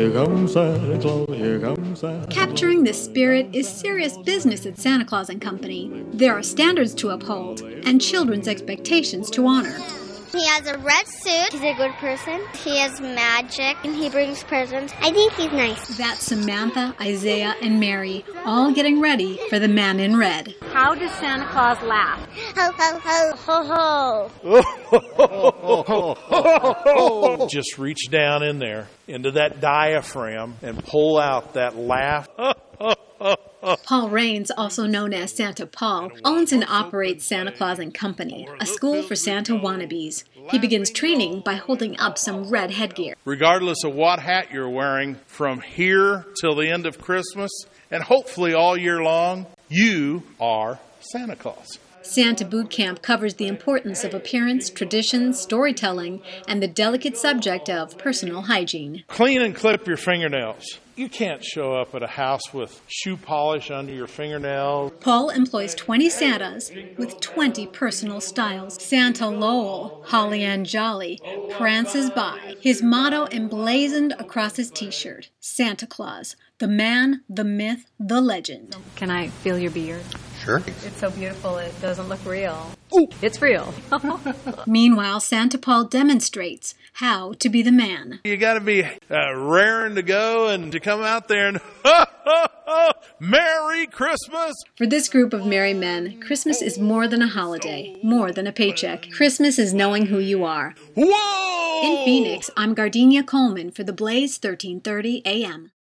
here comes Santa Claus, here comes Santa Claus. Capturing the spirit is serious business at Santa Claus and Company. There are standards to uphold and children's expectations to honor. He has a red suit. He's a good person. He has magic, and he brings presents. I think he's nice. That's Samantha, Isaiah, and Mary, all getting ready for the man in red. How does Santa Claus laugh? Ho, ho, ho, ho, ho. Just reach down in there into that diaphragm and pull out that laugh. Paul Raines, also known as Santa Paul, owns and operates Santa Claus and Company, a school for Santa wannabes. He begins training by holding up some red headgear. Regardless of what hat you're wearing, from here till the end of Christmas, and hopefully all year long, you are Santa Claus. Santa Boot Camp covers the importance of appearance, traditions, storytelling, and the delicate subject of personal hygiene. Clean and clip your fingernails. You can't show up at a house with shoe polish under your fingernails. Paul employs 20 Santas with 20 personal styles. Santa Lowell, Holly and Jolly, prances by, his motto emblazoned across his t-shirt: Santa Claus, the man, the myth, the legend. Can I feel your beard? Sure. It's so beautiful it doesn't look real. Ooh. It's real. Meanwhile, Santa Paul demonstrates how to be the man. You got to be raring to go and to come out there and Merry Christmas! For this group of merry men, Christmas is more than a holiday, more than a paycheck. Christmas is knowing who you are. Whoa! In Phoenix, I'm Gardenia Coleman for the Blaze 1330 AM.